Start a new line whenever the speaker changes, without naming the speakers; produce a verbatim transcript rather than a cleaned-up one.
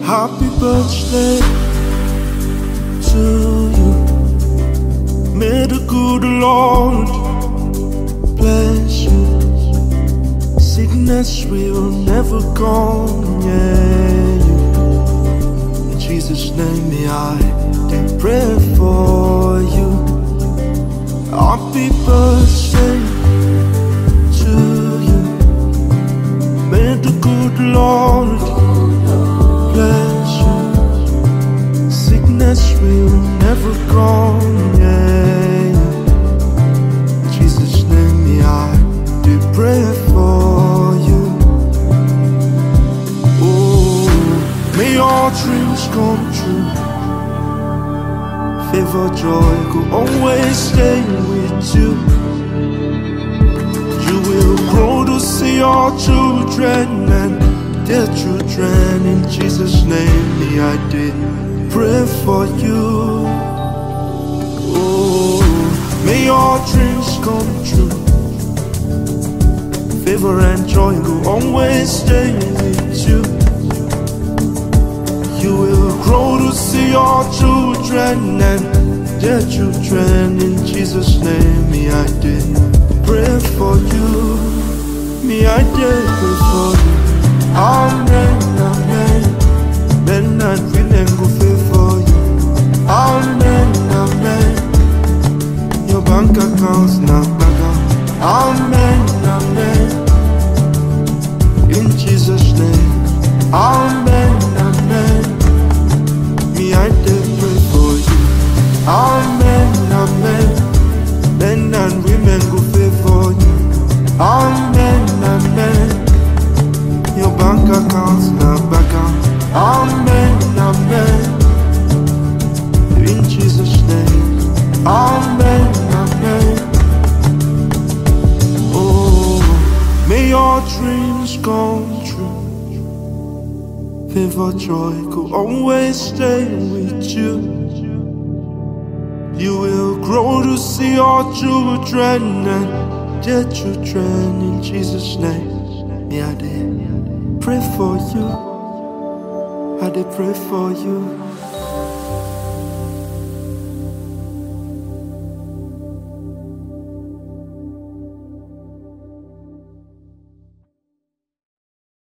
Happy birthday to you. May the good Lord bless you. Sickness will never come near you. In Jesus' name, may I did pray for you. Happy birthday to you. May the good Lord bless you. Sickness will never come near you. In Jesus' name, may I did pray for you. Oh, may your dreams come true. Favor, joy will always stay with you. You will grow to see your children and their children. In Jesus' name, may I did pray for you. Oh, may your dreams come true. Favor and joy will always stay with you. You will grow to see your children and their children. In Jesus' name, may I did pray for you. May I did pray for you. Amen, amen. Men and women go pray for you. Amen, amen. Your bank account's not back up. Amen, amen. In Jesus' name. Amen, amen. Me I did pray for you. Amen, amen. Men and women go pray for you. Amen, amen. Your bank account's not back up. Amen, amen. In Jesus' name. Amen, amen. Oh, may your dreams come true. Favor, joy could always stay with you. You will grow to see your children and their children. In Jesus' name, may I did pray for you. I did pray for you.